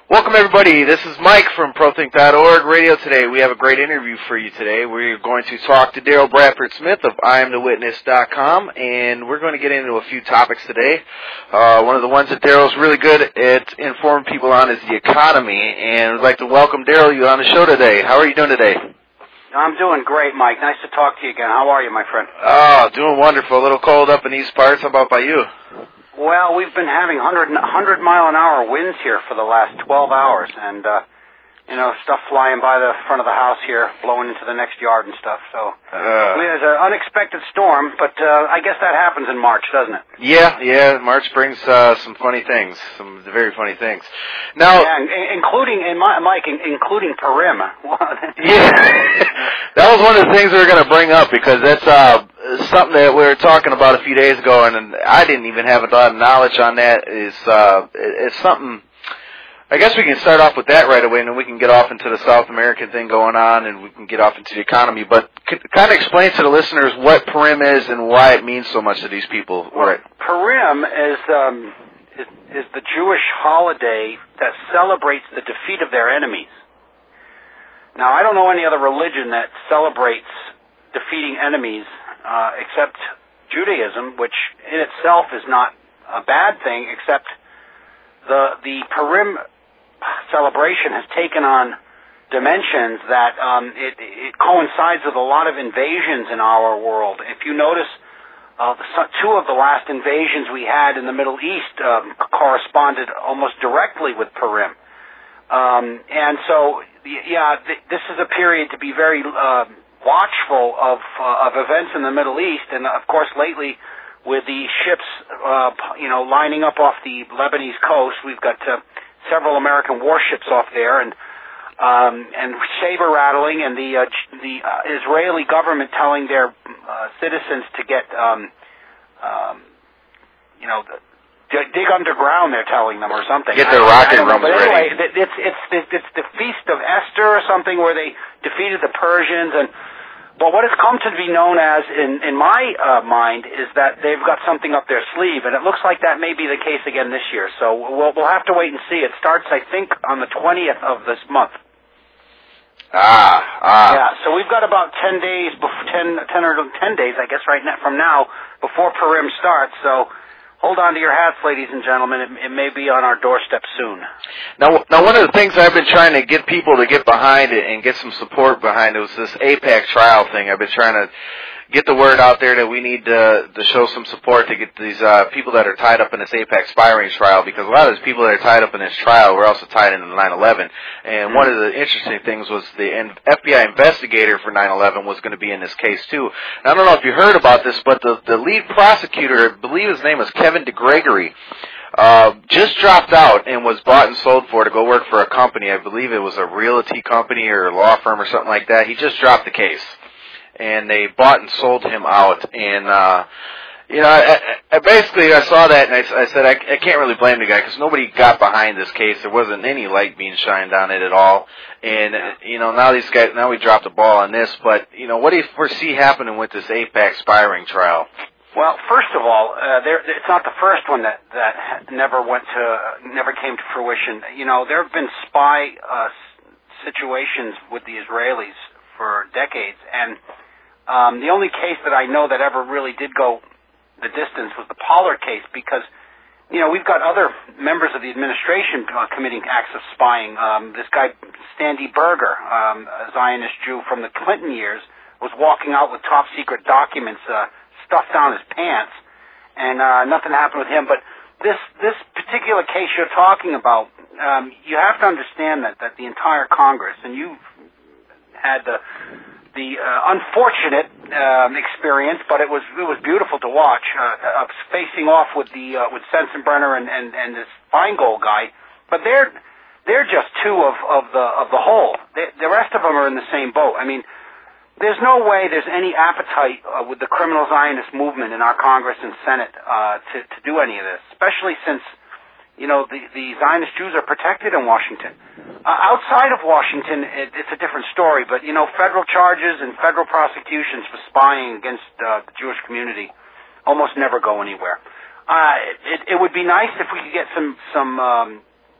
Welcome, everybody. This is Mike from ProThink.org Radio today. We have a great interview for you today. We're going to talk to Daryl Bradford Smith of IamTheWitness.com, and we're going to get into a few topics today. One of the ones that Daryl's really good at informing people on is the economy, and I'd like to welcome Daryl, you on the show today. How are you doing today? I'm doing great, Mike. Nice to talk to you again. How are you, my friend? Oh, doing wonderful. A little cold up in these parts. How about by you? Well, we've been having 100-mile-an-hour winds here for the last 12 hours, and, stuff flying by the front of the house here, blowing into the next yard and stuff. So there's an unexpected storm, but I guess that happens in March, doesn't it? Yeah. March brings some funny things, some very funny things. Now, including Purim. Yeah, that was one of the things we were going to bring up because that's something that we were talking about a few days ago, and I didn't even have a lot of knowledge on that. It's something. I guess we can start off with that right away, and then we can get off into the South American thing going on, and we can get off into the economy. But kind of explain to the listeners what Purim is and why it means so much to these people. Well, right. Purim is the Jewish holiday that celebrates the defeat of their enemies. Now, I don't know any other religion that celebrates defeating enemies except Judaism, which in itself is not a bad thing, except the Purim celebration has taken on dimensions that it coincides with a lot of invasions in our world. If you notice, two of the last invasions we had in the Middle East corresponded almost directly with Purim. And so, this is a period to be very watchful of events in the Middle East, and of course lately with the ships, lining up off the Lebanese coast, we've got several American warships off there, and saber rattling, and the Israeli government telling their citizens to get, dig underground. They're telling them, or something. Get their rocket rooms ready. Anyway, it's the Feast of Esther or something, where they defeated the Persians, but what has come to be known as, in my mind, is that they've got something up their sleeve, and it looks like that may be the case again this year. So we'll have to wait and see. It starts, I think, on the 20th of this month. Yeah, so we've got about 10 days, 10 days, I guess, right now, from now, before Purim starts. So hold on to your hats, ladies and gentlemen. It may be on our doorstep soon. Now, one of the things I've been trying to get people to get behind it and get some support behind it was this AIPAC trial thing. I've been trying to get the word out there that we need to show some support to get these people that are tied up in this AIPAC spying trial, because a lot of these people that are tied up in this trial were also tied into 9/11. And one of the interesting things was the FBI investigator for 9/11 was going to be in this case too. And I don't know if you heard about this, but the lead prosecutor, I believe his name was Kevin DeGregory, just dropped out and was bought and sold for to go work for a company. I believe it was a realty company or a law firm or something like that. He just dropped the case, and they bought and sold him out. And I basically I saw that and I said I can't really blame the guy, because nobody got behind this case. There wasn't any light being shined on it at all. And now we dropped the ball on this. But what do you foresee happening with this AIPAC spying trial? Well, first of all, it's not the first one that never came to fruition. There have been spy situations with the Israelis for decades, and the only case that I know that ever really did go the distance was the Pollard case, because we've got other members of the administration committing acts of spying. This guy Sandy Berger, a Zionist Jew from the Clinton years, was walking out with top secret documents stuffed down his pants, and nothing happened with him. But this particular case you're talking about, you have to understand that the entire Congress, and you've had the unfortunate experience, but it was beautiful to watch, of facing off with Sensenbrenner and this Feingold guy. But they're just two of the whole. The rest of them are in the same boat. I mean, there's no way there's any appetite with the criminal Zionist movement in our Congress and Senate to do any of this, especially since the Zionist Jews are protected in Washington. Outside of Washington, it's a different story, but federal charges and federal prosecutions for spying against the Jewish community almost never go anywhere. It would be nice if we could get some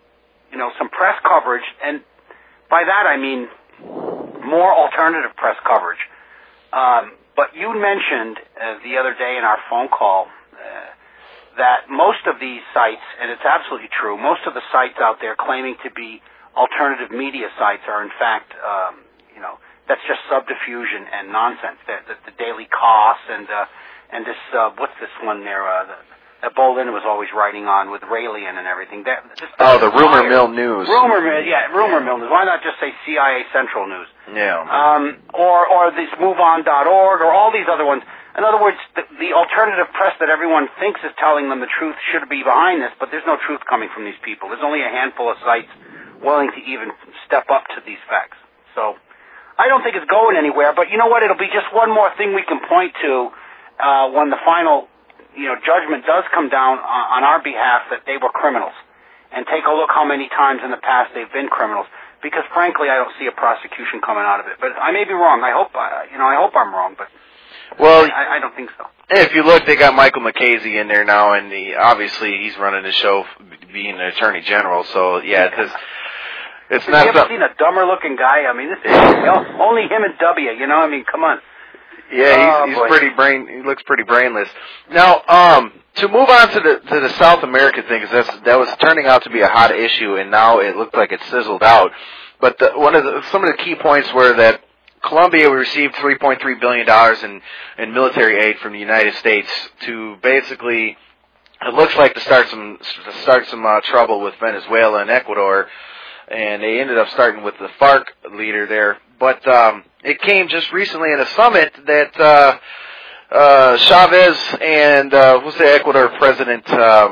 some press coverage, and by that I mean more alternative press coverage. But you mentioned the other day in our phone call that most of these sites, and it's absolutely true, most of the sites out there claiming to be alternative media sites are in fact, that's just subterfuge and nonsense. The Daily Kos and this, what's this one there, that Bo Lynn was always writing on with Raelian and everything. The Rumor Mill News. Rumor Mill News. Why not just say CIA Central News? Yeah. Or this MoveOn.org or all these other ones. In other words, the alternative press that everyone thinks is telling them the truth should be behind this, but there's no truth coming from these people. There's only a handful of sites willing to even step up to these facts. So I don't think it's going anywhere, but you know what? It'll be just one more thing we can point to when the final judgment does come down on our behalf that they were criminals. And take a look how many times in the past they've been criminals. Because frankly, I don't see a prosecution coming out of it. But I may be wrong. I hope I'm wrong, but I don't think so. If you look, they got Michael McCasey in there now, and obviously he's running the show being an attorney general. So yeah, it's not. Have you ever seen a dumber looking guy? I mean, this is only him and W. I mean, come on. Yeah, he's pretty he looks pretty brainless. Now, to move on to the South American thing, because that was turning out to be a hot issue, and now it looked like it sizzled out. But some of the key points were that Colombia received $3.3 billion in military aid from the United States to basically, it looks like to start some trouble with Venezuela and Ecuador, and they ended up starting with the FARC leader there. But it came just recently in a summit that Chavez and who's the Ecuador president?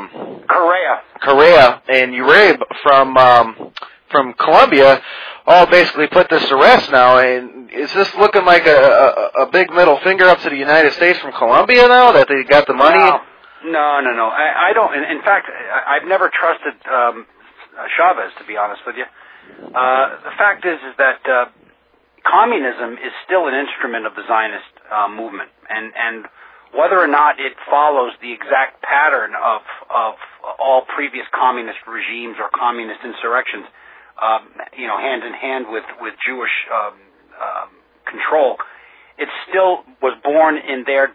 Correa and Uribe from Colombia all basically put this to rest now. And is this looking like a big middle finger up to the United States from Colombia now that they got the money? No. I don't. In fact, I've never trusted Chavez, to be honest with you. The fact is that communism is still an instrument of the Zionist movement, and whether or not it follows the exact pattern of all previous communist regimes or communist insurrections, hand in hand with Jewish control, it still was born in their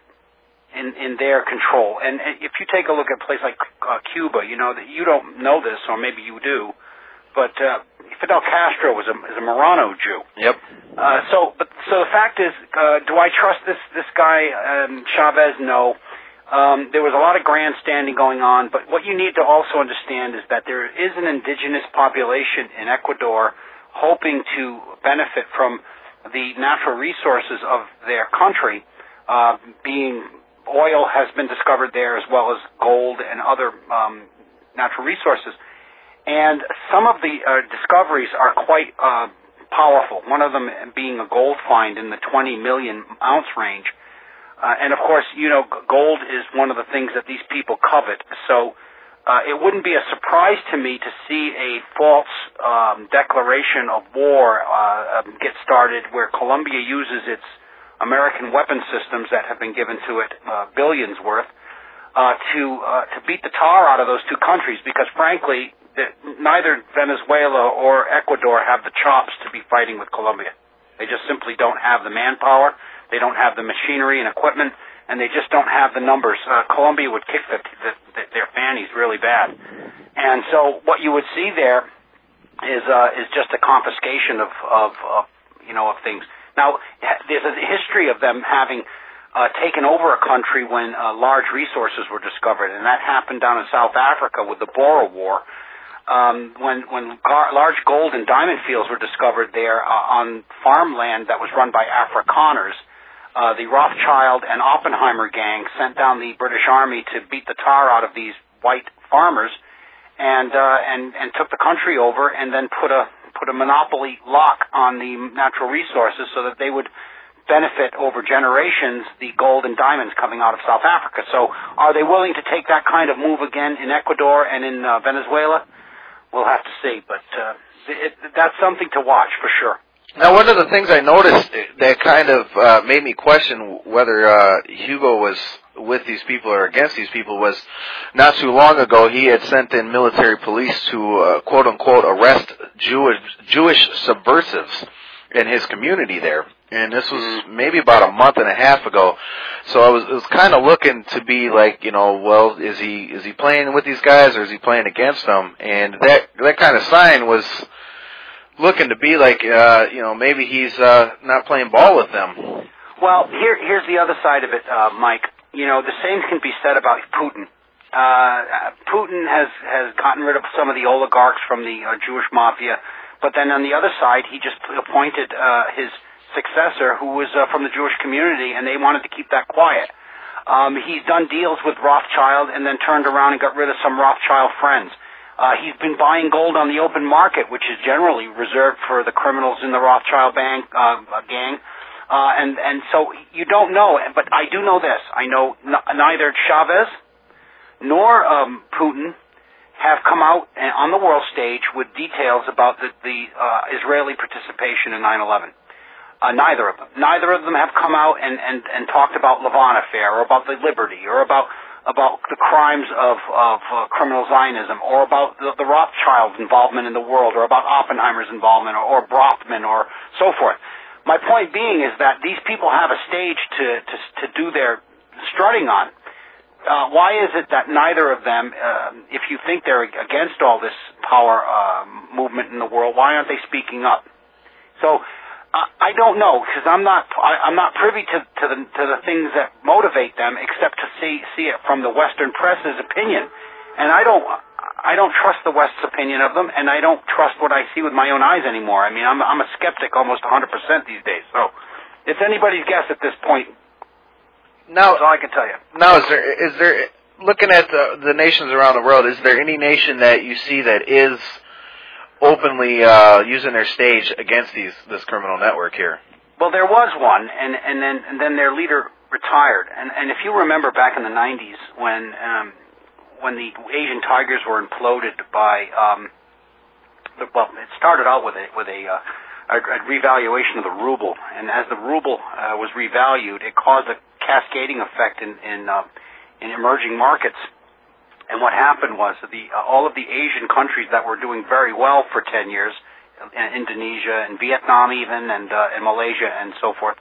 control. And if you take a look at a place like Cuba, that you don't know this, or maybe you do, but Fidel Castro was a Marrano Jew. Yep. So the fact is, do I trust this guy Chavez? No. There was a lot of grandstanding going on, but what you need to also understand is that there is an indigenous population in Ecuador hoping to benefit from the natural resources of their country. Being oil has been discovered there, as well as gold and other natural resources. And some of the discoveries are quite powerful, one of them being a gold find in the 20 million ounce range. And of course, gold is one of the things that these people covet. So it wouldn't be a surprise to me to see a false declaration of war get started where Colombia uses its American weapon systems that have been given to it, billions worth, to beat the tar out of those two countries, because frankly, neither Venezuela or Ecuador have the chops to be fighting with Colombia. They just simply don't have the manpower, they don't have the machinery and equipment, and they just don't have the numbers. Colombia would kick their fannies really bad. And so what you would see there is just a confiscation of things. Now, there's a history of them having taken over a country when large resources were discovered, and that happened down in South Africa with the Boer War. When large gold and diamond fields were discovered there on farmland that was run by Afrikaners, the Rothschild and Oppenheimer gang sent down the British Army to beat the tar out of these white farmers, and took the country over, and then put a monopoly lock on the natural resources so that they would benefit over generations the gold and diamonds coming out of South Africa. So are they willing to take that kind of move again in Ecuador and in Venezuela? We'll have to see, but that's something to watch for sure. Now, one of the things I noticed that kind of made me question whether Hugo was with these people or against these people was not too long ago he had sent in military police to quote unquote arrest Jewish subversives in his community there. And this was maybe about a month and a half ago. So it was kind of looking to be like, well, is he playing with these guys or is he playing against them? And that kind of sign was looking to be like, maybe he's not playing ball with them. Well, here's the other side of it, Mike. The same can be said about Putin. Putin has gotten rid of some of the oligarchs from the Jewish mafia, but then on the other side, he just appointed his successor, who was from the Jewish community, and they wanted to keep that quiet. He's done deals with Rothschild and then turned around and got rid of some Rothschild friends. He's been buying gold on the open market, which is generally reserved for the criminals in the Rothschild gang. And so you don't know, but I do know this. I know neither Chavez nor Putin have come out on the world stage with details about the Israeli participation in 9/11. Neither of them. Neither of them have come out and talked about Lavon affair or about the Liberty or about the crimes of criminal Zionism or about the Rothschilds' involvement in the world or about Oppenheimer's involvement or Brothman or so forth. My point being is that these people have a stage to do their strutting on. Why is it that neither of them, if you think they're against all this power movement in the world, why aren't they speaking up? So I don't know, because I'm not privy to the things that motivate them, except to see it from the Western press's opinion, and I don't trust the West's opinion of them, and I don't trust what I see with my own eyes anymore. I mean, I'm a skeptic almost 100% these days. So it's anybody's guess at this point. Now, that's all I can tell you. Now, is there looking at the nations around the world, is there any nation that you see that is openly using their stage against this criminal network here? Well, there was one, and then their leader retired. And if you remember back in the 90s when the Asian Tigers were imploded by, it started out with a revaluation of the ruble, and as the ruble was revalued, it caused a cascading effect in emerging markets. And what happened was all of the Asian countries that were doing very well for 10 years, Indonesia and Vietnam even, and Malaysia and so forth,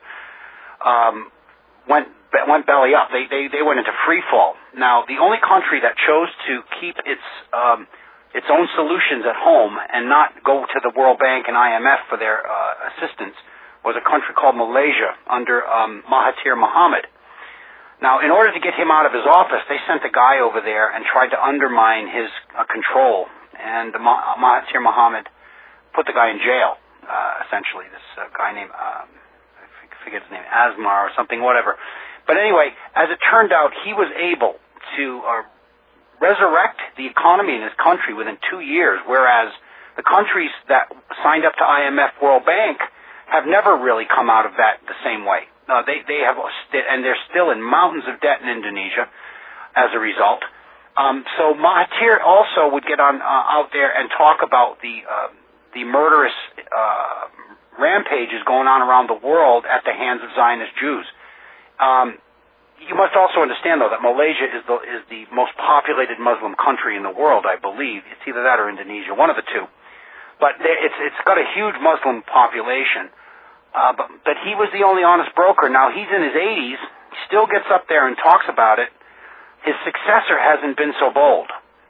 went belly up. They went into free fall. Now, the only country that chose to keep its own solutions at home and not go to the World Bank and IMF for their assistance was a country called Malaysia under Mahathir Mohamad. Now, in order to get him out of his office, they sent a guy over there and tried to undermine his control. And Mahathir Mohamad put the guy in jail, essentially. This guy named, I forget his name, Asmar or something, whatever. But anyway, as it turned out, he was able to resurrect the economy in his country within 2 years, whereas the countries that signed up to IMF, World Bank, have never really come out of that the same way. They have, and they're still in mountains of debt in Indonesia as a result. So Mahathir also would get on out there and talk about the murderous rampages going on around the world at the hands of Zionist Jews. You must also understand, though, that Malaysia is the most populated Muslim country in the world, I believe. It's either that or Indonesia, one of the two. But it's got a huge Muslim population. But he was the only honest broker. Now, he's in his 80s, he still gets up there and talks about it. His successor hasn't been so bold.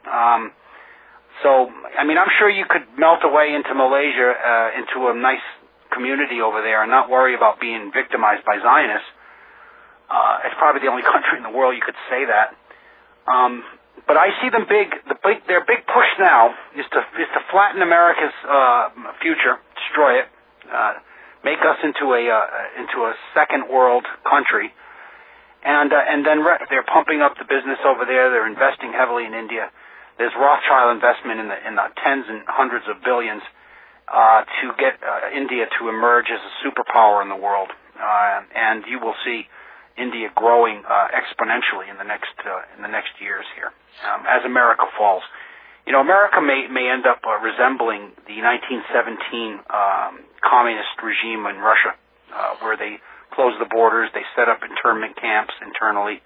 So, I mean, I'm sure you could melt away into Malaysia, into a nice community over there and not worry about being victimized by Zionists. It's probably the only country in the world you could say that. But I see them their big push now is to flatten America's future, destroy it, make us into a second world country, and then they're pumping up the business over there. They're investing heavily in India. There's Rothschild investment in the tens and hundreds of billions to get India to emerge as a superpower in the world, and you will see India growing exponentially in the next years here as America falls. You know, America may end up resembling the 1917 communist regime in Russia, where they closed the borders, they set up internment camps internally,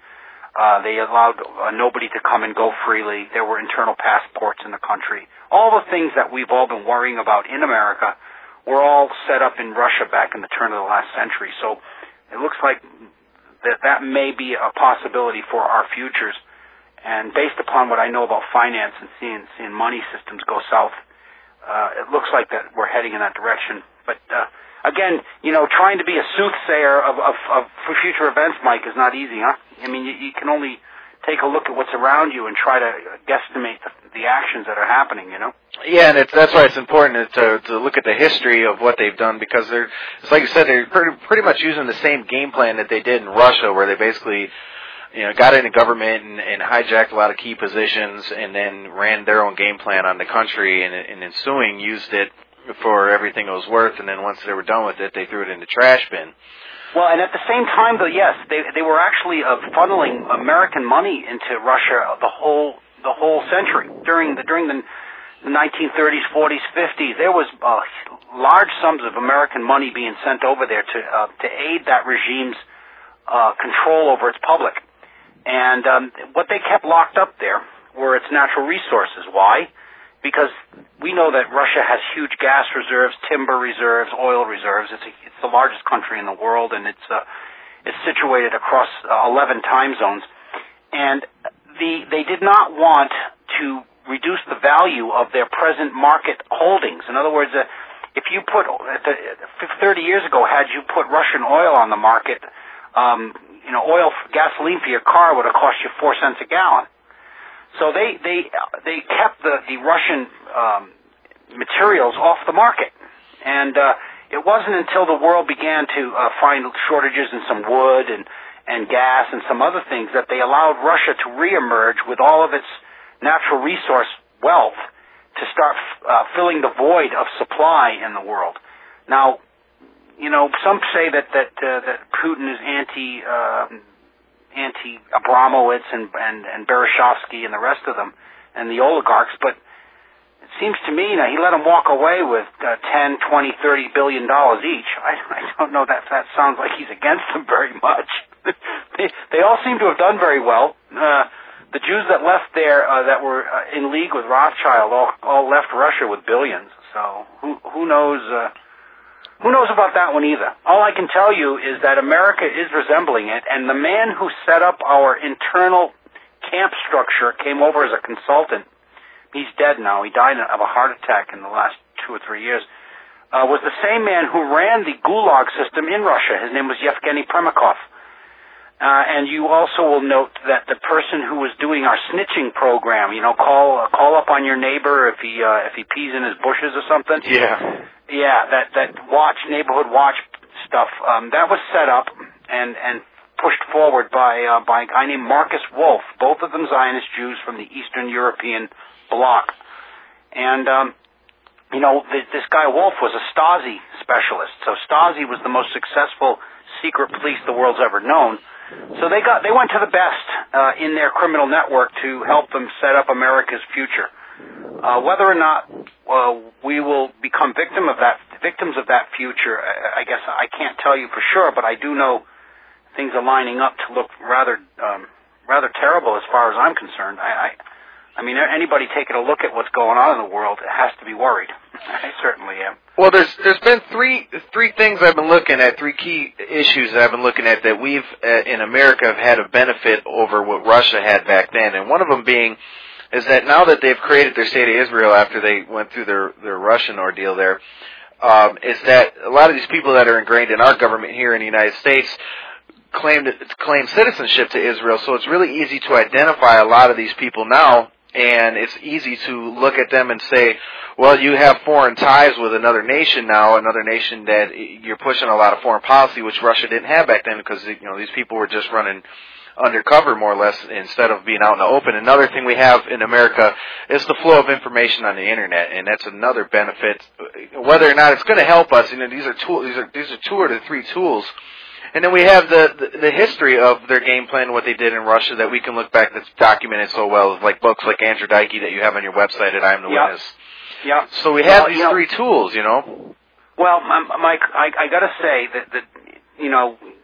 They allowed nobody to come and go freely. There were internal passports in the country. All the things that we've all been worrying about in America were all set up in Russia back in the turn of the last century. So it looks like that may be a possibility for our futures. And based upon what I know about finance and seeing money systems go south, it looks like that we're heading in that direction. But again, trying to be a soothsayer of future events, Mike, is not easy, huh? I mean, you can only take a look at what's around you and try to guesstimate the actions that are happening, Yeah, and that's why it's important to look at the history of what they've done, because it's like you said, they're pretty much using the same game plan that they did in Russia, where they basically got into government and hijacked a lot of key positions and then ran their own game plan on the country, and in ensuing used it for everything it was worth, and then once they were done with it, they threw it in the trash bin. Well, and at the same time, though, yes, they were actually funneling American money into Russia the whole century. During the 1930s, 40s, 50s, there was large sums of American money being sent over there to aid that regime's control over its public. And what they kept locked up there were its natural resources. Why? Because we know that Russia has huge gas reserves, timber reserves, oil reserves. It's the largest country in the world, and it's situated across 11 time zones. And they did not want to reduce the value of their present market holdings. In other words, if you put 30 years ago, had you put Russian oil on the market, gasoline for your car would have cost you 4 cents a gallon. So they kept the Russian materials off the market, and it wasn't until the world began to find shortages in some wood and gas and some other things that they allowed Russia to reemerge with all of its natural resource wealth to start filling the void of supply in the world. Now, some say that Putin is anti Abramowitz and Berezovsky and the rest of them and the oligarchs, but it seems to me he let them walk away with $10, $20, $30 billion each. I don't know that sounds like he's against them very much. They all seem to have done very well. The Jews that left there that were in league with Rothschild all left Russia with billions. So who knows? Who knows about that one either? All I can tell you is that America is resembling it, and the man who set up our internal camp structure came over as a consultant. He's dead now. He died of a heart attack in the last 2 or 3 years. Was the same man who ran the Gulag system in Russia. His name was Yevgeny Primakov. And you also will note that the person who was doing our snitching program, call up on your neighbor if he pees in his bushes or something. Yeah, that neighborhood watch stuff, that was set up and pushed forward by a guy named Marcus Wolf, both of them Zionist Jews from the Eastern European bloc. And this guy Wolf was a Stasi specialist. So Stasi was the most successful secret police the world's ever known. So they went to the best in their criminal network to help them set up America's future. Whether or not we will become victims of that future, I guess I can't tell you for sure, but I do know things are lining up to look rather terrible as far as I'm concerned. I mean, anybody taking a look at what's going on in the world has to be worried. I certainly am. Well, there's been three things I've been looking at, 3 key issues that I've been looking at that we've in America have had a benefit over what Russia had back then, and one of them being is that now that they've created their state of Israel after they went through their Russian ordeal there, is that a lot of these people that are ingrained in our government here in the United States claim citizenship to Israel, so it's really easy to identify a lot of these people now, and it's easy to look at them and say, well, you have foreign ties with another nation now, another nation that you're pushing a lot of foreign policy, which Russia didn't have back then because these people were just running undercover more or less instead of being out in the open. Another thing we have in America is the flow of information on the internet, and that's another benefit. Whether or not it's going to help us, these are 2 or 3 tools. And then we have the history of their game plan, what they did in Russia that we can look back that's documented so well, like books like Andrew Dike that you have on your website at I Am the Witness. Yeah. So we have these 3 tools, Well, Mike, I got to say that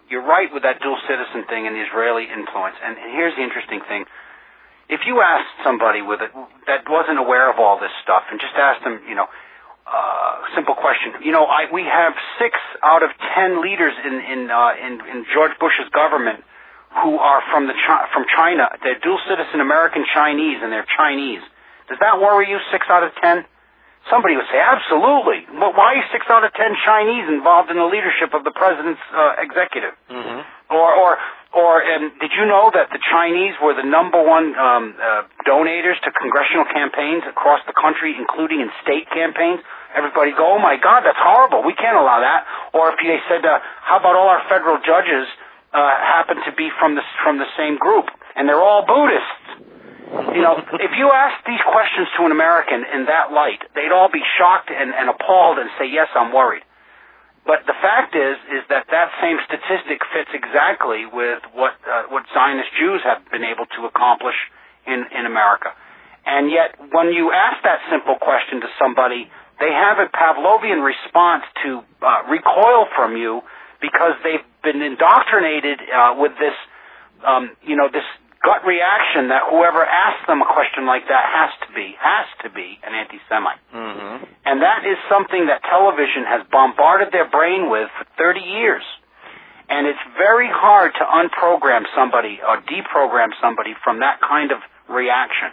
you're right with that dual citizen thing and the Israeli influence. And here's the interesting thing. If you asked somebody that wasn't aware of all this stuff and just asked them, simple question, we have 6 out of 10 leaders in George Bush's government who are from China. They're dual citizen American Chinese, and they're Chinese. Does that worry you, 6 out of 10? Somebody would say, absolutely. Well, why are 6 out of 10 Chinese involved in the leadership of the president's executive? Mm-hmm. Or did you know that the Chinese were the number one donators to congressional campaigns across the country, including in state campaigns? Everybody go, oh my God, that's horrible. We can't allow that. Or if they said, how about all our federal judges happen to be from the same group, and they're all Buddhists? If you ask these questions to an American in that light, they'd all be shocked and appalled and say, yes, I'm worried. But the fact is that same statistic fits exactly with what Zionist Jews have been able to accomplish in America. And yet, when you ask that simple question to somebody, they have a Pavlovian response to recoil from you because they've been indoctrinated with this, this gut reaction that whoever asks them a question like that has to be an anti-Semite. Mm-hmm. And that is something that television has bombarded their brain with for 30 years. And it's very hard to unprogram somebody or deprogram somebody from that kind of reaction.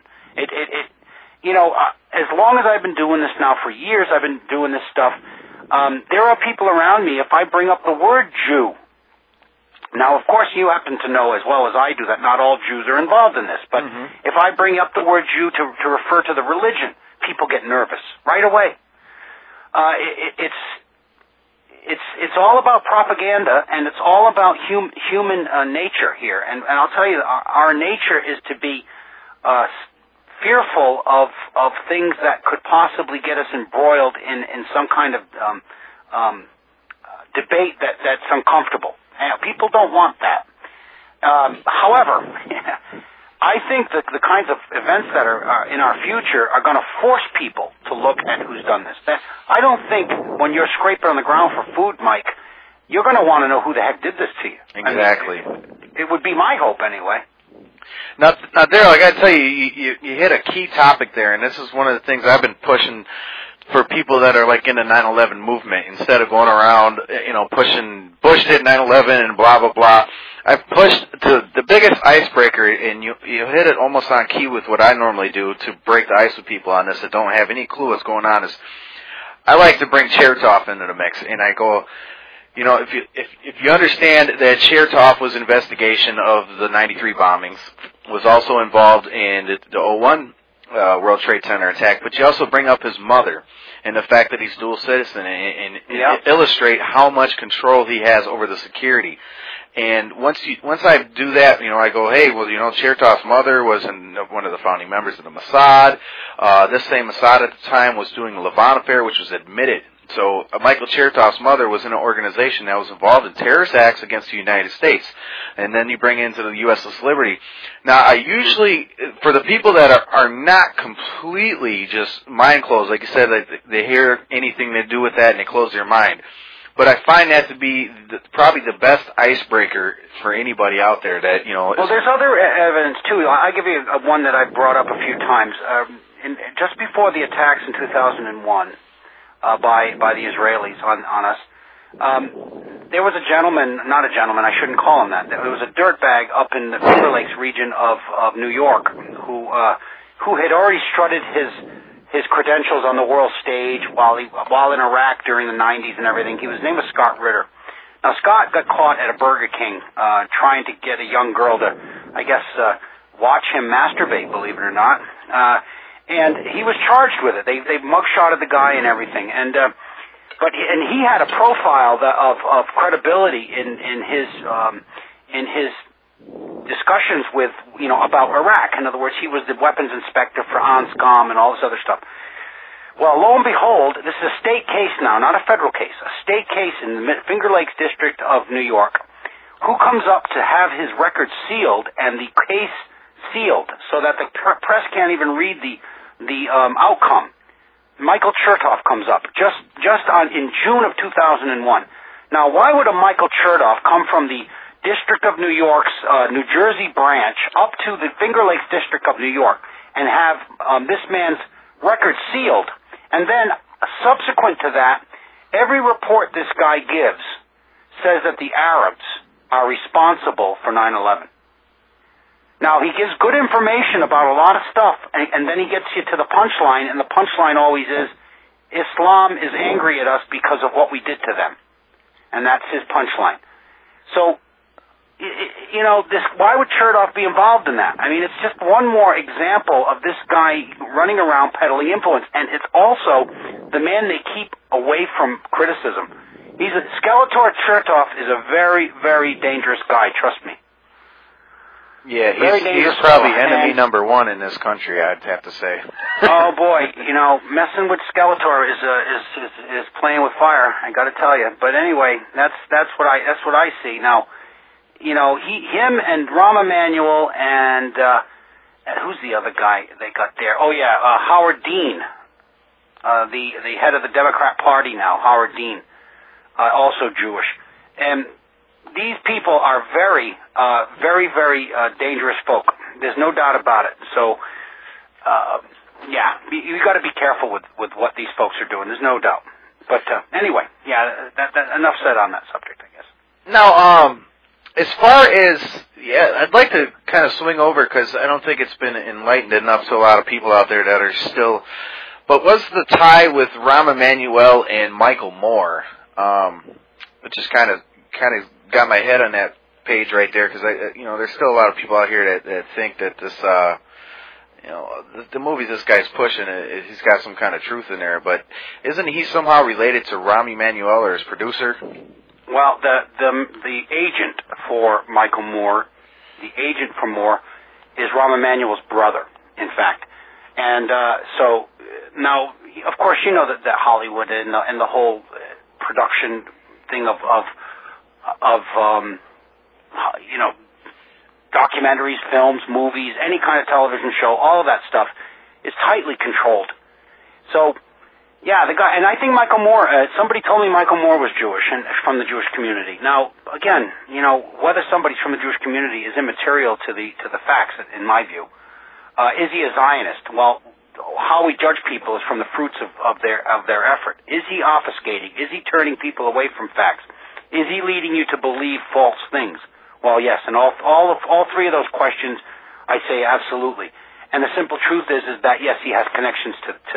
As long as I've been doing this now for years, I've been doing this stuff, there are people around me, if I bring up the word Jew. Now, of course, you happen to know as well as I do that not all Jews are involved in this. But if I bring up the word Jew to refer to the religion, people get nervous right away. It's all about propaganda, and it's all about human nature here. And I'll tell you, our nature is to be fearful of things that could possibly get us embroiled in some kind of debate that's uncomfortable. People don't want that. However, I think that the kinds of events that are in our future are going to force people to look at who's done this. I don't think when you're scraping on the ground for food, Mike, you're going to want to know who the heck did this to you. Exactly. It would be my hope anyway. Now, Daryl, I got to tell you, you hit a key topic there, and this is one of the things I've been pushing for people that are like in the 9/11 movement. Instead of going around, pushing Bush did 9/11 and blah blah blah, I've pushed to the biggest icebreaker, and you hit it almost on key with what I normally do to break the ice with people on this that don't have any clue what's going on. Is I like to bring Chertoff into the mix, and I go, if you understand that Chertoff was investigation of the 93 bombings, was also involved in the 01 World Trade Center attack, but you also bring up his mother and the fact that he's dual citizen and illustrate how much control he has over the security. And once I do that, I go, hey, well, Chertoff's mother was one of the founding members of the Mossad. This same Mossad at the time was doing the Levant affair, which was admitted. So Michael Chertoff's mother was in an organization that was involved in terrorist acts against the United States. And then you bring into the USS Liberty. Now, I usually, for the people that are not completely just mind closed, like you said, they hear anything to do with that and they close their mind. But I find that to be probably the best icebreaker for anybody out there that, Well, there's other evidence, too. I'll give you one that I've brought up a few times. Just before the attacks in 2001, by the Israelis on us. There was a gentleman, not a gentleman, I shouldn't call him that. There was a dirtbag up in the Finger Lakes region of New York who had already strutted his credentials on the world stage while in Iraq during the 90s and everything. His name was Scott Ritter. Now, Scott got caught at a Burger King trying to get a young girl to, I guess, watch him masturbate, believe it or not. And he was charged with it. They mugshotted the guy and everything. And he had a profile of credibility in his discussions with about Iraq. In other words, he was the weapons inspector for ANSCOM and all this other stuff. Well, lo and behold, this is a state case now, not a federal case. A state case in the Finger Lakes District of New York. Who comes up to have his record sealed and the case sealed so that the press can't even read the outcome? Michael Chertoff comes up just in June of 2001. Now, why would a Michael Chertoff come from the District of New York's New Jersey branch up to the Finger Lakes District of New York and have this man's record sealed? And then, subsequent to that, every report this guy gives says that the Arabs are responsible for 9/11. Now, he gives good information about a lot of stuff, and then he gets you to the punchline, and the punchline always is, Islam is angry at us because of what we did to them. And that's his punchline. So, you know, why would Chertoff be involved in that? I mean, it's just one more example of this guy running around peddling influence, and it's also the man they keep away from criticism. Skeletor Chertoff is a very, very dangerous guy, trust me. Yeah, he's probably enemy number one in this country, I'd have to say. Oh boy, you know, messing with Skeletor is playing with fire, I got to tell you. But anyway, that's what I see. Now, you know, him and Rahm Emanuel and who's the other guy they got there? Oh yeah, Howard Dean, the head of the Democrat Party now, Howard Dean, also Jewish, and these people are very, very dangerous folk. There's no doubt about it. So, yeah, you got to be careful with what these folks are doing. There's no doubt. But anyway, yeah, that enough said on that subject, I guess. Now, as far as I'd like to kind of swing over because I don't think it's been enlightened enough to a lot of people out there that are still. But what's the tie with Rahm Emanuel and Michael Moore? Which is kind of got my head on that page right there because there's still a lot of people out here that think that this the movie this guy's pushing he's got some kind of truth in there, but isn't he somehow related to Rahm Emanuel or his producer? Well, the agent for Michael Moore, the agent for Moore, is Rahm Emanuel's brother, in fact, and so now of course you know that Hollywood and the whole production thing of documentaries, films, movies, any kind of television show, all of that stuff is tightly controlled. So, yeah, the guy, and I think Michael Moore, somebody told me Michael Moore was Jewish and from the Jewish community. Now, again, whether somebody's from the Jewish community is immaterial to the facts, in my view. Is he a Zionist? Well, how we judge people is from the fruits of their effort. Is he obfuscating? Is he turning people away from facts? Is he leading you to believe false things? Well, yes, and all three of those questions, I say absolutely. And the simple truth is that yes, he has connections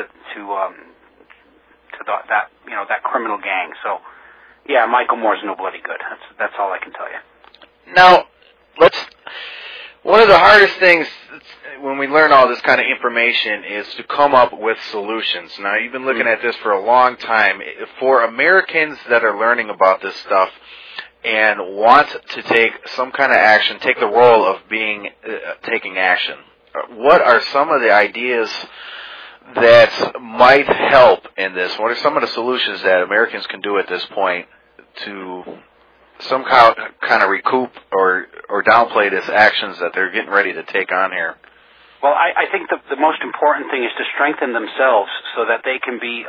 to that criminal gang. So, yeah, Michael Moore's no bloody good. That's all I can tell you. Now, one of the hardest things when we learn all this kind of information is to come up with solutions. Now, you've been looking at this for a long time. For Americans that are learning about this stuff and want to take some kind of action, take the role of taking action, what are some of the ideas that might help in this? What are some of the solutions that Americans can do at this point to some kind of recoup or downplay this actions that they're getting ready to take on here? Well, I think the most important thing is to strengthen themselves so that they can be,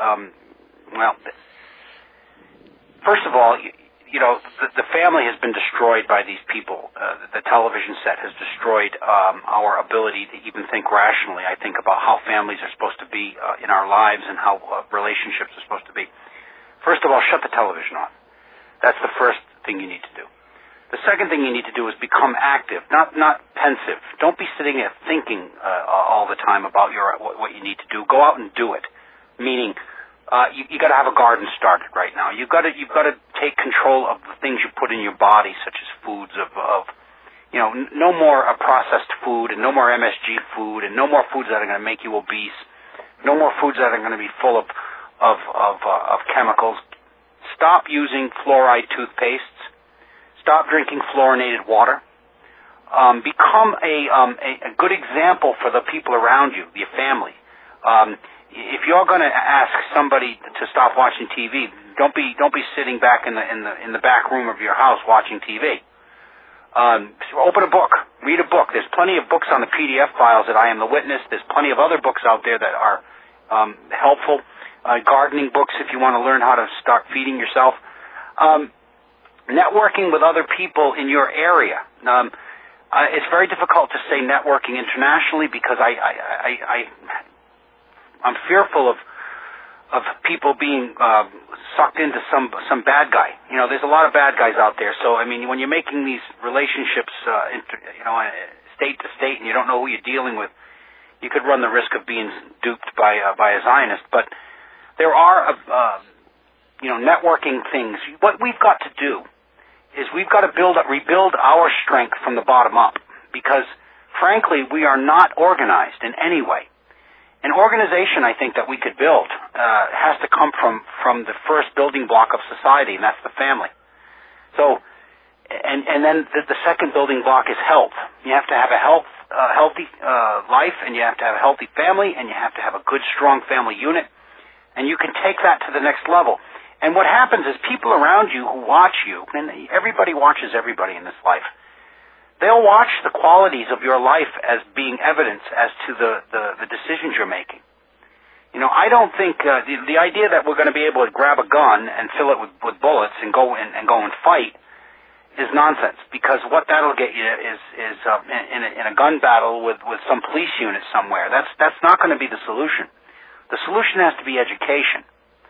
first of all, the family has been destroyed by these people. The television set has destroyed our ability to even think rationally, I think, about how families are supposed to be in our lives and how relationships are supposed to be. First of all, shut the television off. That's the first thing you need to do. The second thing you need to do is become active, not pensive. Don't be sitting there thinking all the time about what you need to do. Go out and do it. Meaning, you got to have a garden started right now. You've got to take control of the things you put in your body, such as foods no more processed food and no more MSG food and no more foods that are going to make you obese. No more foods that are going to be full of chemicals. Stop using fluoride toothpastes. Stop drinking fluorinated water. Become a good example for the people around you, your family. If you're going to ask somebody to stop watching TV, don't be sitting back in the back room of your house watching TV. Open a book, read a book. There's plenty of books on the PDF files at I Am the Witness. There's plenty of other books out there that are helpful. Gardening books if you want to learn how to start feeding yourself. networking with other people in your area. It's very difficult to say networking internationally because I'm fearful of people being sucked into some bad guy. You know, there's a lot of bad guys out there. So I mean, when you're making these relationships, state to state, and you don't know who you're dealing with, you could run the risk of being duped by a Zionist. But there are networking things. What we've got to do is we've got to rebuild our strength from the bottom up, because frankly we are not organized in any way. An organization, I think, that we could build has to come from the first building block of society, and that's the family. So, and then the second building block is health. You have to have a healthy life, and you have to have a healthy family, and you have to have a good, strong family unit, and you can take that to the next level. And what happens is people around you who watch you, and everybody watches everybody in this life, they'll watch the qualities of your life as being evidence as to the decisions you're making. You know, I don't think the idea that we're going to be able to grab a gun and fill it with bullets and go and fight is nonsense, because what that'll get you is in a gun battle with some police unit somewhere. That's not going to be the solution. The solution has to be education.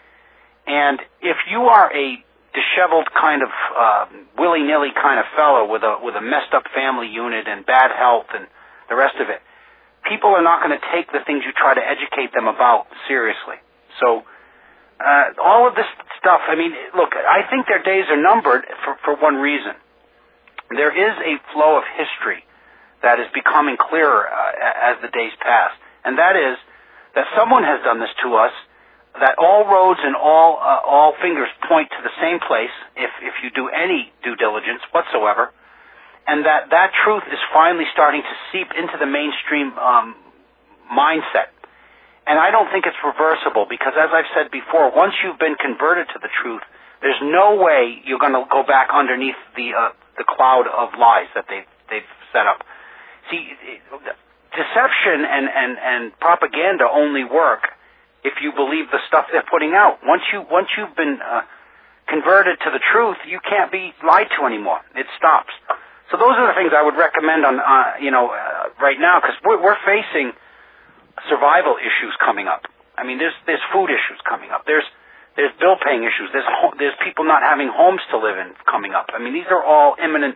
And if you are a disheveled kind of willy-nilly kind of fellow with a messed up family unit and bad health and the rest of it, people are not going to take the things you try to educate them about seriously. So all of this stuff, I mean, look, I think their days are numbered for one reason. There is a flow of history that is becoming clearer as the days pass, and that is that someone has done this to us, that all roads and all fingers point to the same place if you do any due diligence whatsoever, and that truth is finally starting to seep into the mainstream mindset. And I don't think it's reversible, because as I've said before, once you've been converted to the truth, there's no way you're going to go back underneath the cloud of lies that they've set up. See, deception and propaganda only work if you believe the stuff they're putting out. Once you've been converted to the truth, you can't be lied to anymore. It stops. So those are the things I would recommend on right now, because we're facing survival issues coming up. I mean, there's food issues coming up. There's bill paying issues. There's people not having homes to live in coming up. I mean, these are all imminent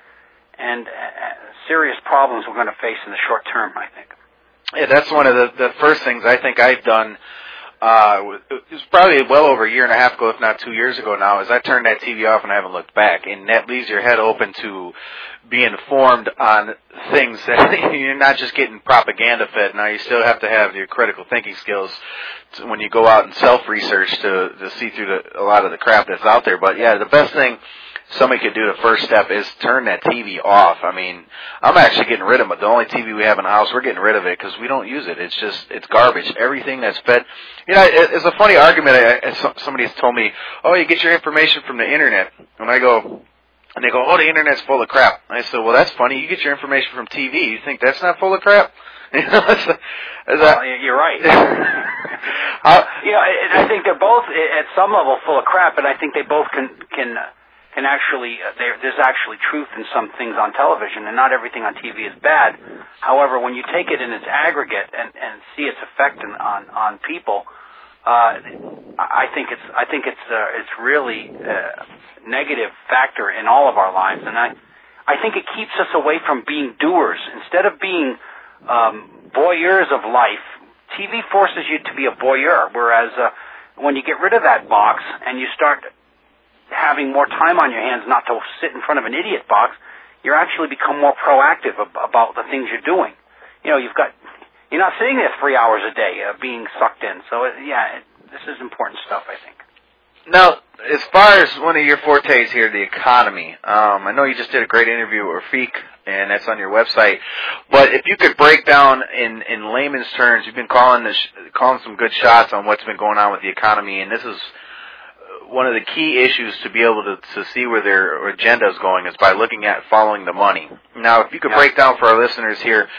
and serious problems we're going to face in the short term, I think. Yeah, that's one of the first things I think I've done. It was probably well over a year and a half ago, if not 2 years ago now, is I turned that TV off and I haven't looked back. And that leaves your head open to be informed on things that you're not just getting propaganda fed. Now, you still have to have your critical thinking skills when you go out and self-research to see through a lot of the crap that's out there. But, yeah, the best thing somebody could do, the first step, is turn that TV off. I mean, I'm actually getting rid of it. The only TV we have in the house, we're getting rid of it because we don't use it. It's garbage. Everything that's fed. You know, it's a funny argument. Somebody's told me, oh, you get your information from the internet. And I go, and they go, oh, the internet's full of crap. And I said, well, that's funny. You get your information from TV. You think that's not full of crap? Well, you're right. I think they're both at some level full of crap, but I think they both can actually, there's actually truth in some things on television, and not everything on TV is bad. However, when you take it in its aggregate and see its effect on people, I think it's really a negative factor in all of our lives, and I think it keeps us away from being doers. Instead of being voyeurs of life, TV forces you to be a voyeur, whereas when you get rid of that box and you start having more time on your hands not to sit in front of an idiot box, you're actually become more proactive about the things you're doing. You know, you're not sitting there 3 hours a day being sucked in. So, this is important stuff, I think. Now, as far as one of your fortes here, the economy, I know you just did a great interview with Rafik, and that's on your website. But if you could break down in layman's terms, you've been calling some good shots on what's been going on with the economy, and this is one of the key issues to be able to see where their agenda is going is by looking at following the money. Now, if you could break down for our listeners here,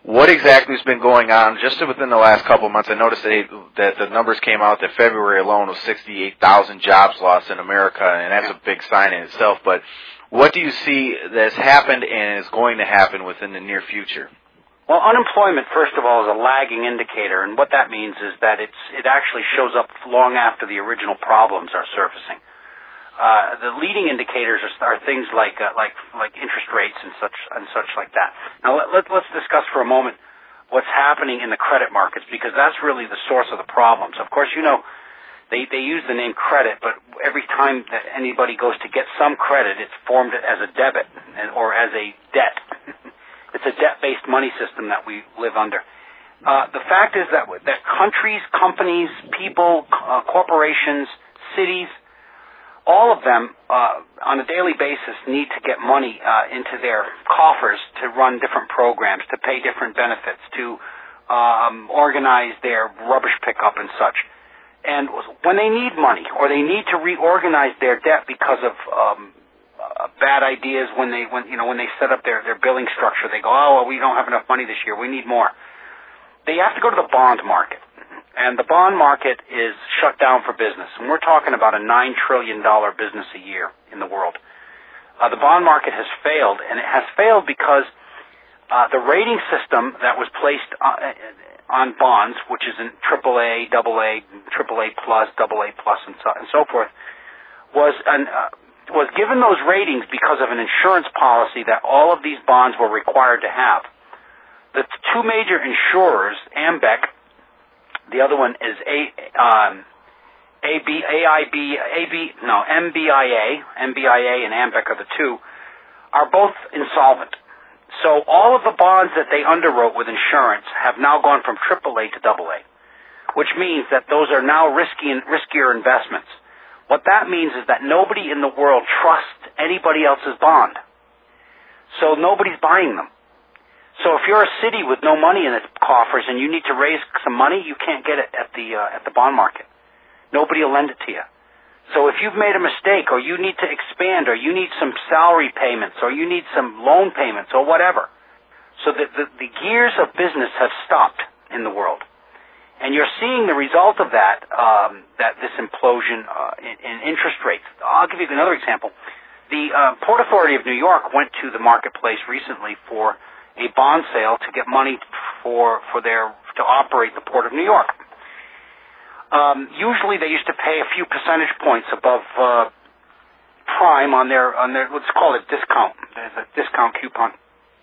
What exactly has been going on just within the last couple of months? I noticed that the numbers came out that February alone was 68,000 jobs lost in America, and that's a big sign in itself. But what do you see that's happened and is going to happen within the near future? Well, unemployment, first of all, is a lagging indicator, and what that means is that it actually shows up long after the original problems are surfacing. The leading indicators are things like interest rates and such like that. Now let's discuss for a moment what's happening in the credit markets, because that's really the source of the problems. Of course, they use the name credit, but every time that anybody goes to get some credit, it's formed as a debit or as a debt. It's a debt-based money system that we live under. The fact is that countries, companies, people, corporations, cities, all of them on a daily basis need to get money into their coffers to run different programs, to pay different benefits, to organize their rubbish pickup and such. And when they need money or they need to reorganize their debt because of bad ideas, when they set up their billing structure, they go, oh, well, we don't have enough money this year, we need more. They have to go to the bond market. And the bond market is shut down for business. And we're talking about a $9 trillion business a year in the world. The bond market has failed, and it has failed because the rating system that was placed on bonds, which is in AAA, AA, AAA plus, AA plus, and so forth, was given those ratings because of an insurance policy that all of these bonds were required to have. The two major insurers, AMBEC, the other one is MBIA and AMBEC are the two, are both insolvent. So all of the bonds that they underwrote with insurance have now gone from AAA to AA, which means that those are now riskier investments. What that means is that nobody in the world trusts anybody else's bond. So nobody's buying them. So if you're a city with no money in its coffers and you need to raise some money, you can't get it at the bond market. Nobody will lend it to you. So if you've made a mistake, or you need to expand, or you need some salary payments, or you need some loan payments, or whatever. So the gears of business have stopped in the world. And you're seeing the result of that this implosion in interest rates. I'll give you another example. The Port Authority of New York went to the marketplace recently for a bond sale to get money to operate the Port of New York. Usually they used to pay a few percentage points above prime on their let's call it discount. There's a discount coupon.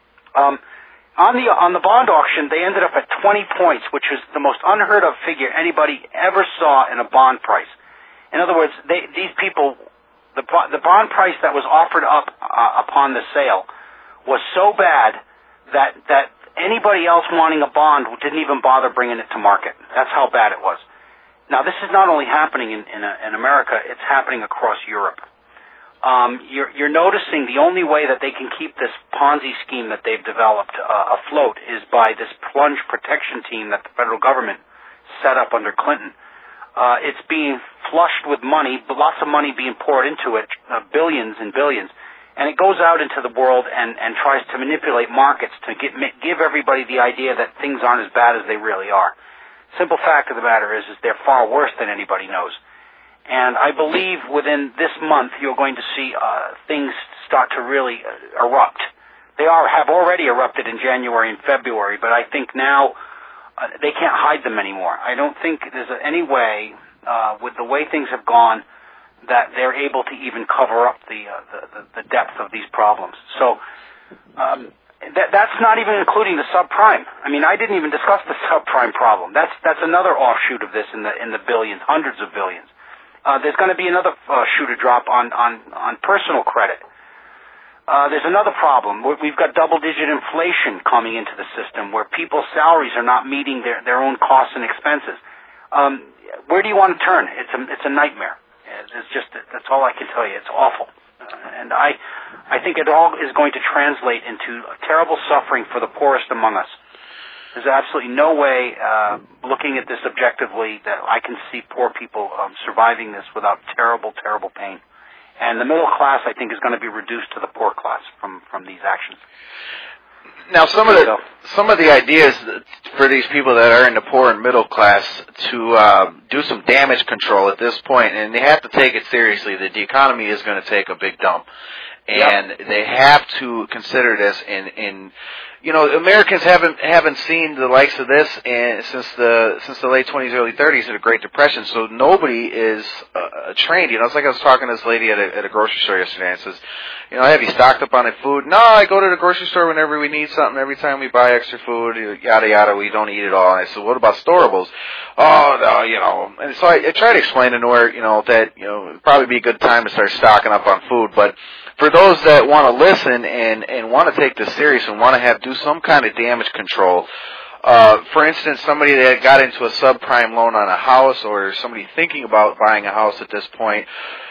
On the bond auction, they ended up at 20 points, which was the most unheard of figure anybody ever saw in a bond price. In other words, these people, the bond price that was offered up upon the sale was so bad that anybody else wanting a bond didn't even bother bringing it to market. That's how bad it was. Now, this is not only happening in America, it's happening across Europe. You're noticing the only way that they can keep this Ponzi scheme that they've developed afloat is by this plunge protection team that the federal government set up under Clinton. It's being flushed with money, lots of money being poured into it, billions and billions. And it goes out into the world and tries to manipulate markets to give everybody the idea that things aren't as bad as they really are. Simple fact of the matter is they're far worse than anybody knows. And I believe within this month you're going to see things start to really erupt. They have already erupted in January and February, but I think now they can't hide them anymore. I don't think there's any way, with the way things have gone, that they're able to even cover up the depth of these problems. So that's not even including the subprime. I mean, I didn't even discuss the subprime problem. That's another offshoot of this in the billions, hundreds of billions. There's going to be another shoe to drop on personal credit. There's another problem. We've got double-digit inflation coming into the system where people's salaries are not meeting their own costs and expenses. Where do you want to turn? It's a nightmare. That's all I can tell you. It's awful. And I think it all is going to translate into terrible suffering for the poorest among us. There's absolutely no way, looking at this objectively, that I can see poor people surviving this without terrible, terrible pain. And the middle class, I think, is going to be reduced to the poor class from these actions. Now, some of the ideas for these people that are in the poor and middle class to do some damage control at this point, and they have to take it seriously, that the economy is going to take a big dump. And they have to consider this in Americans haven't seen the likes of this since the late 20s, early 30s of the Great Depression. So nobody is trained. It's like I was talking to this lady at a grocery store yesterday, and says, have you stocked up on the food? No, I go to the grocery store whenever we need something. Every time we buy extra food, yada yada, we don't eat it all. And I said, what about storables? Oh, no, And so I try to explain to her, that it'd probably be a good time to start stocking up on food, but for those that want to listen and want to take this serious and want to do some kind of damage control, for instance, somebody that got into a subprime loan on a house, or somebody thinking about buying a house at this point,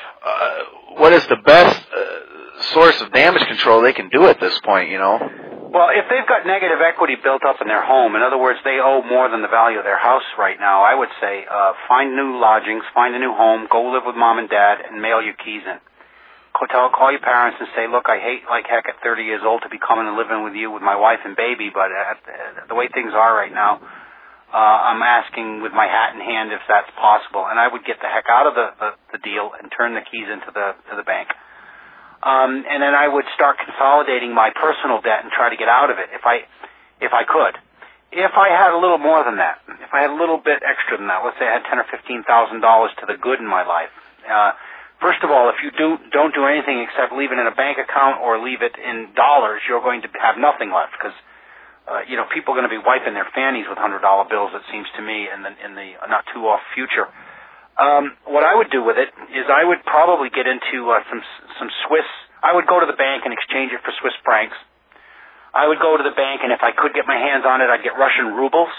what is the best source of damage control they can do at this point, Well, if they've got negative equity built up in their home, in other words, they owe more than the value of their house right now, I would say find new lodgings, find a new home, go live with mom and dad, and mail your keys in. Call your parents and say, look, I hate like heck at 30 years old to be coming and living with you with my wife and baby, but the way things are right now, I'm asking with my hat in hand if that's possible. And I would get the heck out of the deal and turn the keys into the bank. And then I would start consolidating my personal debt and try to get out of it if I could. If I had a little more than that, if I had a little bit extra than that, let's say I had $10,000 or $15,000 to the good in my life. First of all, if you don't do anything except leave it in a bank account or leave it in dollars, you're going to have nothing left because, people are going to be wiping their fannies with $100 bills, it seems to me, in the not too off future. What I would do with it is I would probably get into some Swiss. I would go to the bank and exchange it for Swiss francs. I would go to the bank, and if I could get my hands on it, I'd get Russian rubles.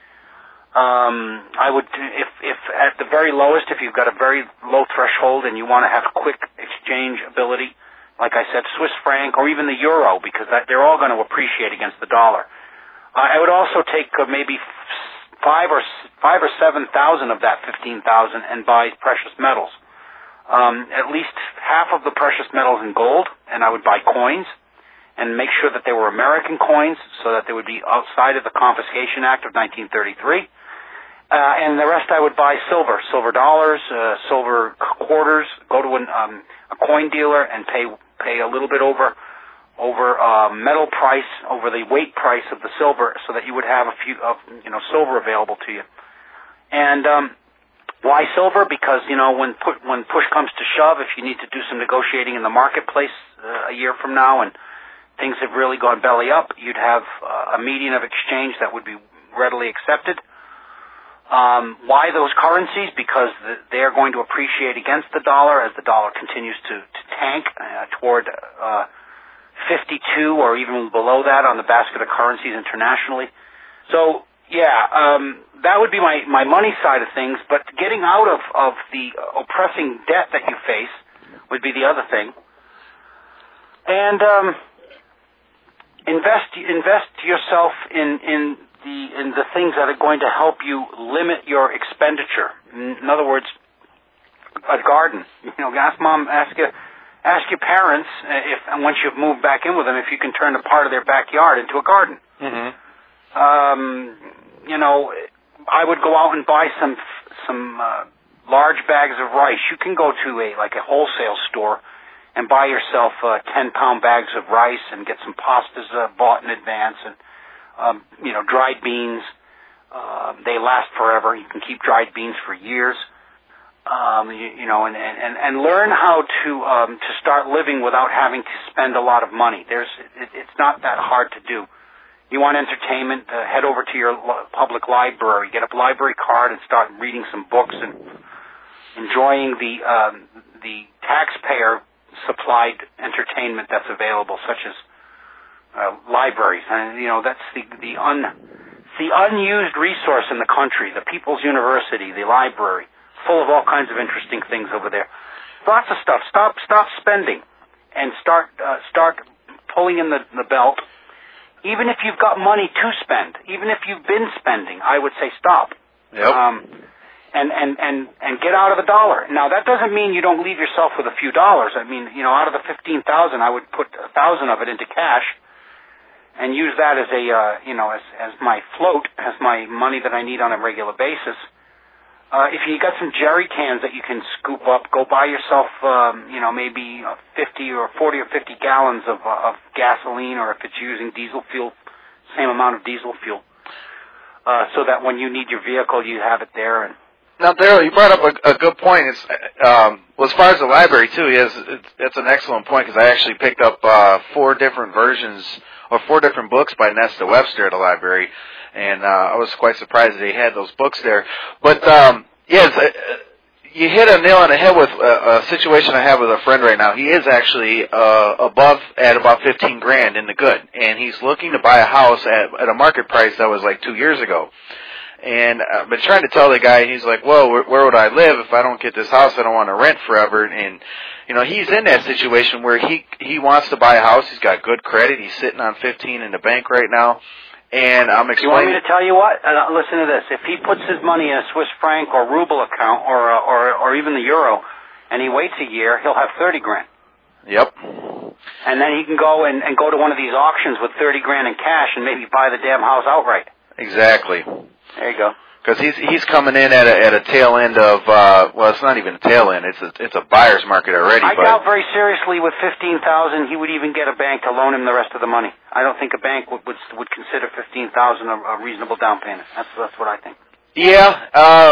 I would, if at the very lowest, if you've got a very low threshold and you want to have quick exchange ability, like I said, Swiss franc or even the euro, because they're all going to appreciate against the dollar. I would also take maybe 5,000 or 7,000 of that 15,000 and buy precious metals. At least half of the precious metals in gold, and I would buy coins and make sure that they were American coins so that they would be outside of the Confiscation Act of 1933. And the rest I would buy silver dollars, silver quarters, go to a coin dealer and pay a little bit over metal price, over the weight price of the silver, so that you would have a few silver available to you. And why silver? Because when push comes to shove, if you need to do some negotiating in the marketplace a year from now and things have really gone belly up, you'd have a median of exchange that would be readily accepted. Why those currencies? Because they are going to appreciate against the dollar as the dollar continues to tank toward 52 or even below that on the basket of currencies internationally. So, that would be my money side of things, but getting out of the oppressing debt that you face would be the other thing. And invest yourself in the things that are going to help you limit your expenditure. In other words, a garden. Ask your parents if, and once you've moved back in with them, if you can turn a part of their backyard into a garden. Mm-hmm. I would go out and buy some large bags of rice. You can go to a wholesale store and buy yourself 10-pound bags of rice and get some pastas bought in advance and dried beans. They last forever. You can keep dried beans for years. And learn how to start living without having to spend a lot of money. It's not that hard to do. You want entertainment? Head over to your public library, get a library card, and start reading some books and enjoying the taxpayer supplied entertainment that's available, such as libraries. And that's the unused resource in the country. The People's University, the library, full of all kinds of interesting things over there. Lots of stuff. Stop spending, and start pulling in the belt. Even if you've got money to spend, even if you've been spending, I would say stop. Yep. And get out of the dollar. Now that doesn't mean you don't leave yourself with a few dollars. I mean, out of the 15,000, I would put 1,000 of it into cash, and use that as a as my float, as my money that I need on a regular basis. If you got some jerry cans that you can scoop up, go buy yourself maybe 50 or 40 or 50 gallons of gasoline, or if it's using diesel fuel, same amount of diesel fuel, so that when you need your vehicle, you have it there. And now, Daryl, you brought up a good point. It's as far as the library too, it's an excellent point, because I actually picked up 4 different versions or 4 different books by Nesta Webster at the library, and I was quite surprised that they had those books there. But yes, you hit a nail on the head with a situation I have with a friend right now. He is actually above at about $15,000 in the good, and he's looking to buy a house at a market price that was like 2 years ago. And I've been trying to tell the guy, and he's like, well, where would I live if I don't get this house? I don't want to rent forever. And, he's in that situation where he wants to buy a house. He's got good credit. He's sitting on 15 in the bank right now. And I'm explaining. You want me to tell you what? Listen to this. If he puts his money in a Swiss franc or ruble account or even the euro, and he waits a year, he'll have $30,000. Yep. And then he can go and go to one of these auctions with $30,000 in cash and maybe buy the damn house outright. Exactly. There you go. Because he's coming in at a tail end of it's not even a tail end. It's a buyer's market already. I doubt very seriously with $15,000 he would even get a bank to loan him the rest of the money. I don't think a bank would consider $15,000 a reasonable down payment. That's what I think. Yeah.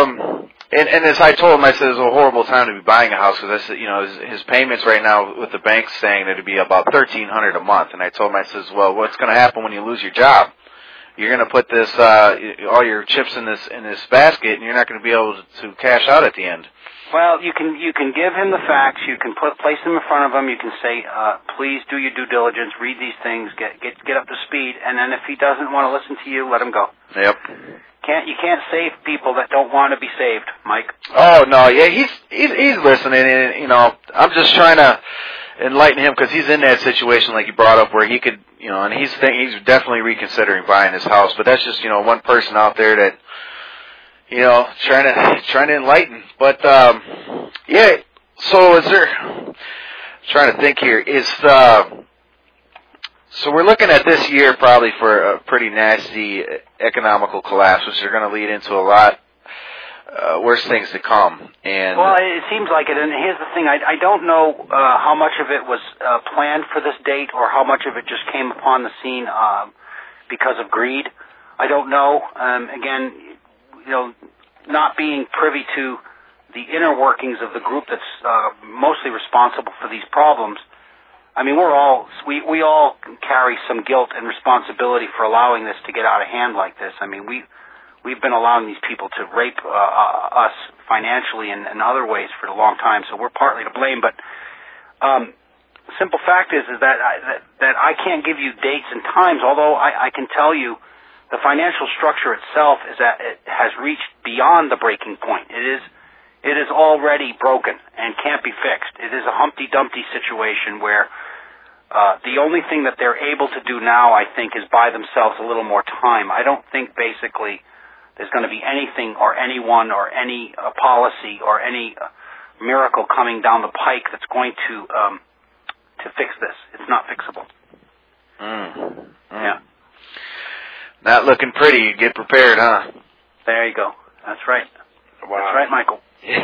And as I told him, I said it's a horrible time to be buying a house, because his payments right now with the bank saying that it'd be about $1,300 a month. And I told him, I says, well, what's going to happen when you lose your job? You're going to put this all your chips in this basket, and you're not going to be able to cash out at the end. Well, you can give him the facts. You can place them in front of him. You can say, please do your due diligence, read these things, get up to speed, and then if he doesn't want to listen to you, let him go. Yep. You can't save people that don't want to be saved, Mike. Oh no, yeah, he's listening, and I'm just trying to enlighten him, because he's in that situation like you brought up where he could, and he's definitely reconsidering buying his house. But that's just one person out there that trying to enlighten. But yeah, so is there? Trying to think here. So we're looking at this year probably for a pretty nasty economical collapse, which are going to lead into a lot worse things to come. And well, it seems like it. And here's the thing: I don't know how much of it was planned for this date, or how much of it just came upon the scene because of greed. I don't know. Again, not being privy to the inner workings of the group that's mostly responsible for these problems. I mean, we all carry some guilt and responsibility for allowing this to get out of hand like this. I mean, we've been allowing these people to rape us financially and other ways for a long time, so we're partly to blame. But simple fact is that I can't give you dates and times, although I can tell you the financial structure itself it has reached beyond the breaking point. It is already broken and can't be fixed. It is a Humpty Dumpty situation where the only thing that they're able to do now, I think, is buy themselves a little more time. I don't think basically there's going to be anything or anyone or any policy or any miracle coming down the pike that's going to fix this. It's not fixable. Yeah. Not looking pretty. You get prepared, huh? There you go. That's right. Wow. That's right, Michael.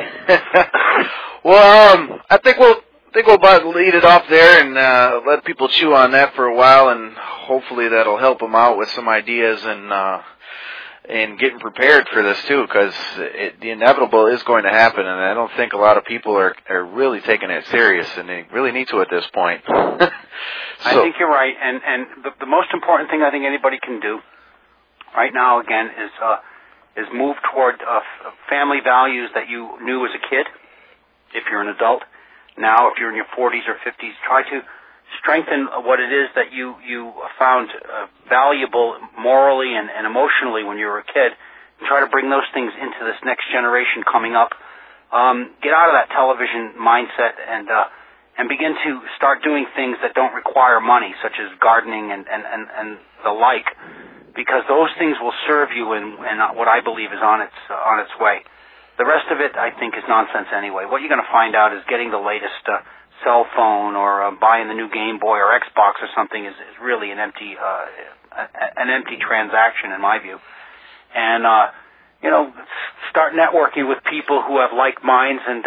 Well, I think we'll about lead it off there and let people chew on that for a while, and hopefully that'll help them out with some ideas and getting prepared for this too, because the inevitable is going to happen, and I don't think a lot of people are really taking it serious, and they really need to at this point. I think you're right, and the most important thing I think anybody can do right now, again, is move toward family values that you knew as a kid. If you're an adult now, if you're in your 40s or 50s, try to strengthen what it is that you found valuable morally and emotionally when you were a kid, and try to bring those things into this next generation coming up. Get out of that television mindset and begin to start doing things that don't require money, such as gardening and the like, because those things will serve you in what I believe is on its way. The rest of it, I think, is nonsense anyway. What you're going to find out is getting the latest cell phone or buying the new Game Boy or Xbox or something is really an empty transaction in my view. And start networking with people who have like minds, and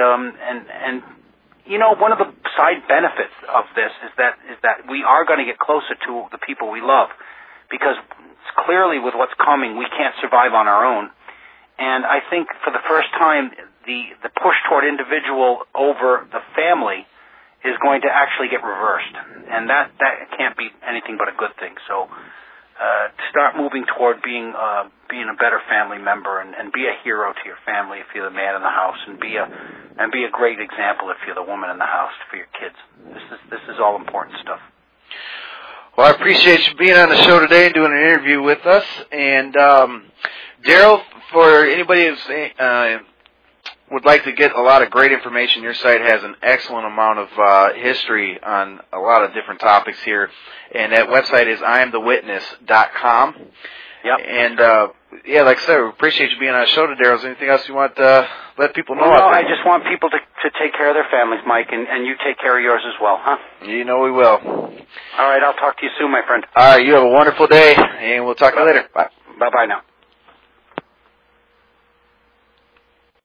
one of the side benefits of this is that we are going to get closer to the people we love, because clearly with what's coming, we can't survive on our own. And I think for the first time, the push toward individual over the family is going to actually get reversed, and that can't be anything but a good thing. So start moving toward being a better family member, and be a hero to your family if you're the man in the house, and be a great example if you're the woman in the house for your kids. This is all important stuff. Well, I appreciate you being on the show today and doing an interview with us. And Daryl, for anybody who would like to get a lot of great information, your site has an excellent amount of history on a lot of different topics here. And that website is IamTheWitness.com. Yep. And, like I said, we appreciate you being on the show today, Daryl. Is there anything else you want to let people know? Well, no, I just want people to take care of their families, Mike, and you take care of yours as well, huh? You know we will. All right, I'll talk to you soon, my friend. All right, you have a wonderful day, and we'll talk to you later. Bye. Bye-bye now.